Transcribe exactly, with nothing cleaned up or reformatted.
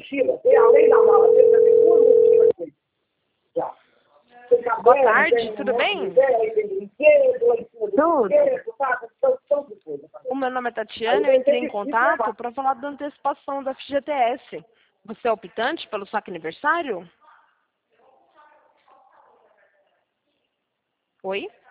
mochila. Tem, além da mala dele, já tem duas mochilas aqui. Já. Boa tarde, tudo bem? Tudo. O meu nome é Tatiana, eu entrei em contato para falar da antecipação da F G T S. Você é optante pelo saque aniversário? Oi?